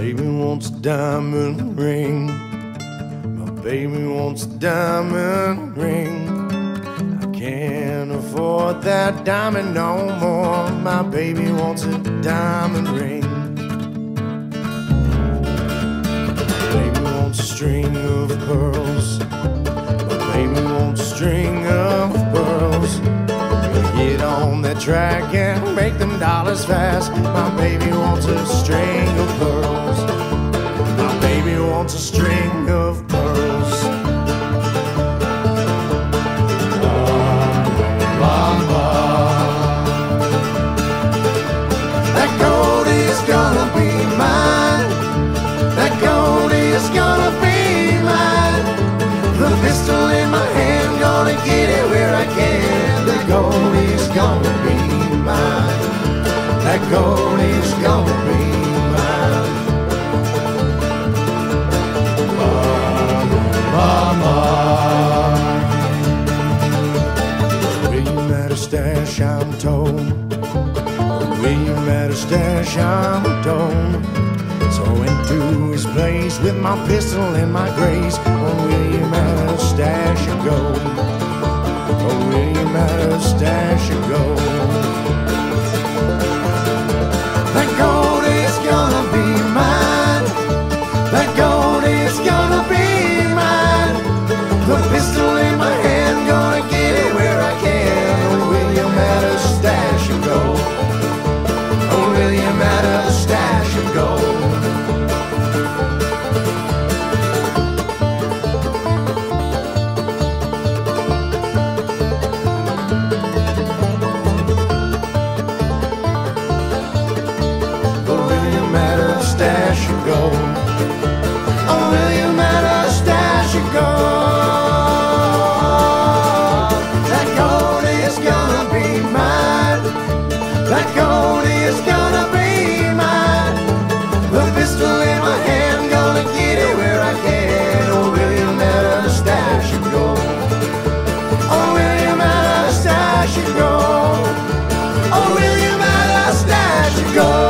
baby wants a diamond ring. My baby wants a diamond ring. I can't afford that diamond no more. My baby wants a diamond ring. My baby wants a string of pearls. My baby wants a string of pearls. Get on that track and make them dollars fast. My baby wants a string of pearls. My baby wants a string of pearls. That gold is gonna be mine. That gold is gonna be mine. The pistol in my hand, gonna get it where I can. The gold is gonna be mine. That gold is gonna be mine. Mama, William had a stash, I'm told. William had a stash, I'm told. So I went to his place with my pistol and my grace. Oh, William had a stash of gold. Oh, William had a stash of gold. That gold is gonna be mine. That gold is gonna be mine. The pistol in my hand, gonna get it where I can. Oh, William had a stash of gold. Oh, William had a stash of gold. Stash of gold. Oh, William had a stash of gold. That gold is gonna be mine. That gold is gonna be mine. The pistol in my hand, gonna get it where I can. Oh, William had a stash of gold. Oh, William had a stash of gold. Oh, William had a stash of gold.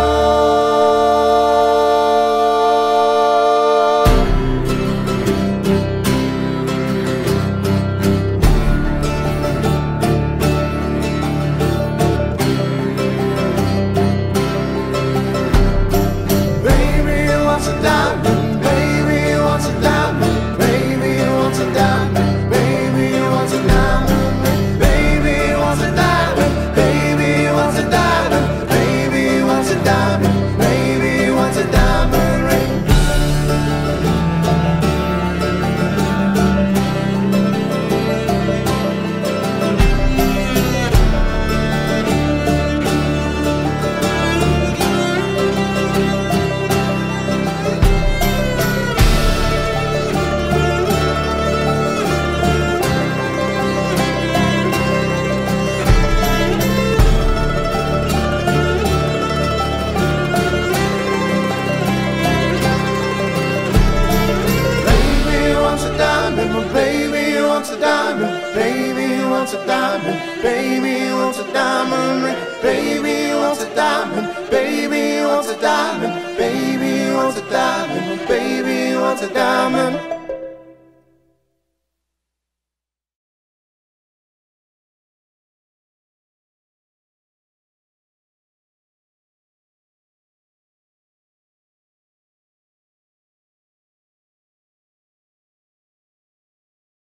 Baby wants a diamond, baby wants a diamond ring. Baby wants a diamond, baby wants a diamond, baby wants a diamond, baby wants a diamond.